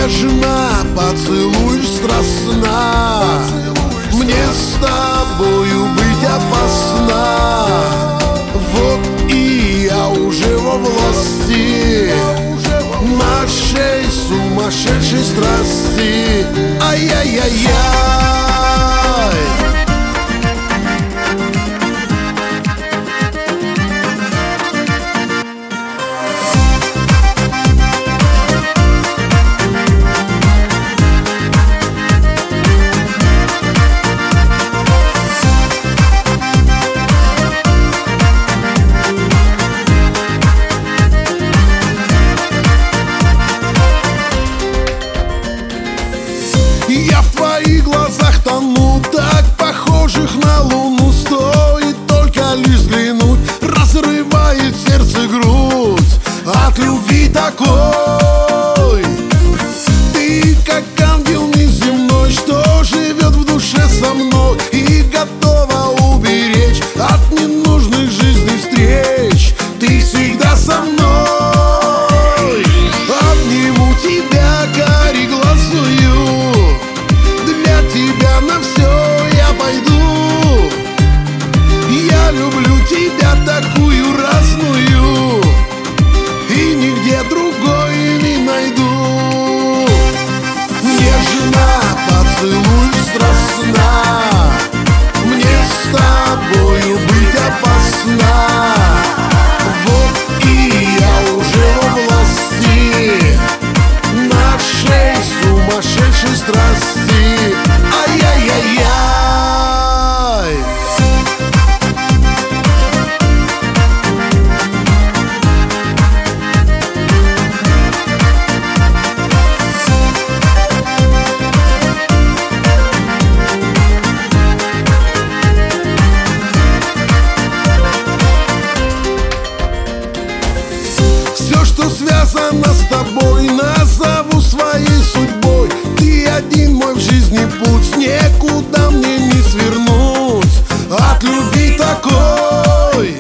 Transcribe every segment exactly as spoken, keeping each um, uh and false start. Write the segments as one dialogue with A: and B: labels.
A: Нежно поцелуешь страстно, мне с тобою быть опасно. Вот и я уже во власти нашей сумасшедшей страсти. Ай-яй-яй-яй. Я в твоих глазах тону, так похожих на луну. Стоит только лишь взглянуть, разрывает сердце грудь от любви такой. Ты как ангел неземной, что живет в душе со мной и готова уберечь от ненужных жизненных встреч. Ты всегда со мной, обниму тебя кореглазую. Для тебя на все я пойду. Я люблю тебя такую разную, и нигде другой не найду. Нежно поцелуй страстно, мне с тобою быть опасно. Вот и я уже во власти нашей сумасшедшей страсти. Ай-яй-яй-яй. Все, что связано с тобой, назову своей судьбой. Ты один мой в жизни путь, никуда мне не свернуть от любви такой.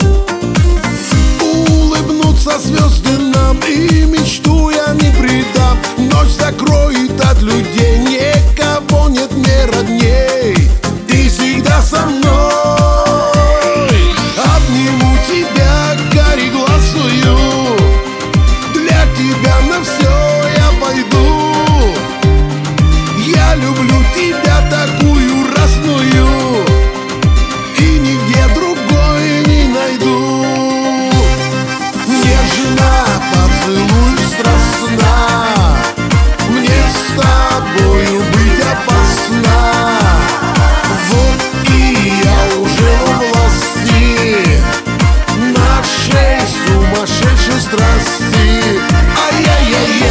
A: Улыбнутся звезды нам, и мечту я не предам. Ночь закроет от людей, никого нет мне родней. Ты всегда со мной, обниму тебя кореглазую. Для тебя на все я пойду. Я люблю тебя такую разную, и нигде другой не найду. Нежно поцелуй страстно, мне с тобою быть опасно. Вот и я уже во власти нашей сумасшедшей страсти. Ай-яй-яй-яй.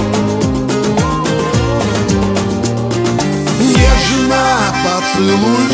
A: Нежно поцелуй